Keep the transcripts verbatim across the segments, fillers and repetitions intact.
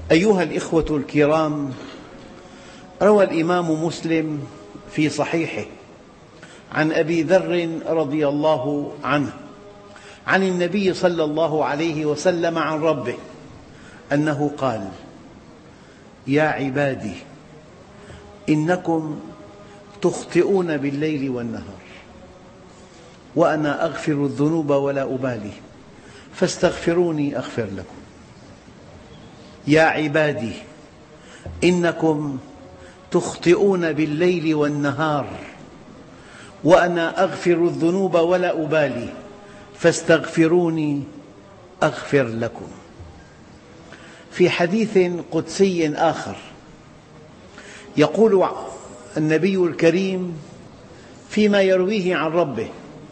أيها الإخوة الكرام، روى الإمام مسلم في صحيحه عن أبي ذر رضي الله عنه عن النبي صلى الله عليه وسلم عن ربه أنه قال: يا عبادي إنكم تخطئون بالليل والنهار وأنا أغفر الذنوب ولا أبالي فاستغفروني أغفر لكم. يا عبادي إنكم تخطئون بالليل والنهار وأنا أغفر الذنوب ولا أبالي فاستغفروني أغفر لكم. في حديث قدسي آخر يقول النبي الكريم فيما يرويه عن ربه: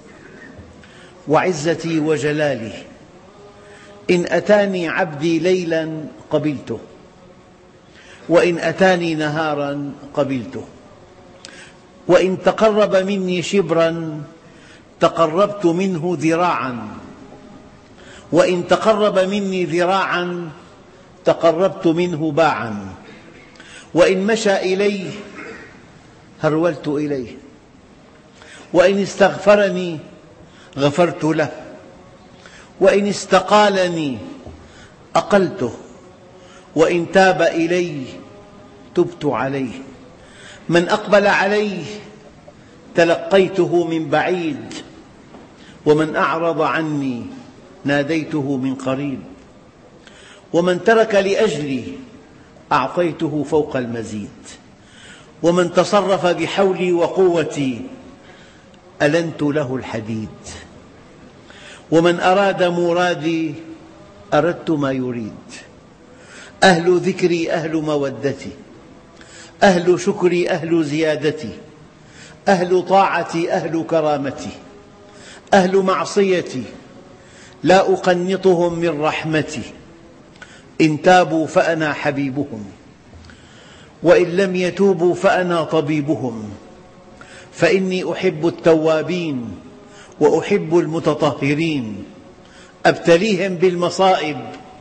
وعزتي وجلالي إن أتاني عبدي ليلا قبلته وإن أتاني نهارا قبلته وإن تقرب مني شبرا تقربت منه ذراعا وإن تقرب مني ذراعا تقربت منه باعا وإن مشى إلي هرولت إليه وإن استغفرني غفرت له وإن استقالني أقلته وإن تاب إلي تبت عليه. من أقبل علي تلقيته من بعيد ومن أعرض عني ناديته من قريب ومن ترك لأجلي أعطيته فوق المزيد ومن تصرف بحولي وقوتي ألنت له الحديد ومن أراد مرادي أردت ما يريد. أهل ذكري أهل مودتي أهل شكري أهل زيادتي أهل طاعتي أهل كرامتي أهل معصيتي لا أقنطهم من رحمتي إن تابوا فأنا حبيبهم وإن لم يتوبوا فأنا طبيبهم فإني أحب التوابين وأحب المتطهرين أبتليهم بالمصائب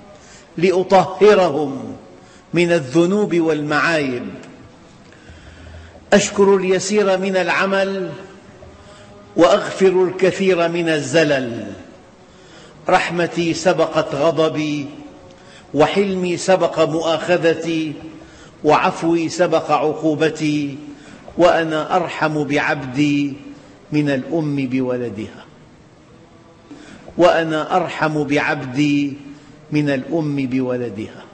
لأطهرهم من الذنوب والمعايب. أشكر اليسير من العمل وأغفر الكثير من الزلل. رحمتي سبقت غضبي وحلمي سبق مؤاخذتي وعفوي سبق عقوبتي وأنا أرحم بعبدي من الأم بولدها وأنا أرحم بعبدي من الأم بولدها.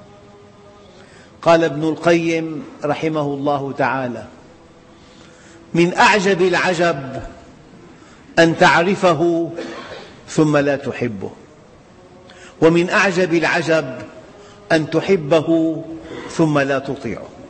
قال ابن القيم رحمه الله تعالى: من أعجب العجب أن تعرفه ثم لا تحبه، ومن أعجب العجب أن تحبه ثم لا تطيعه.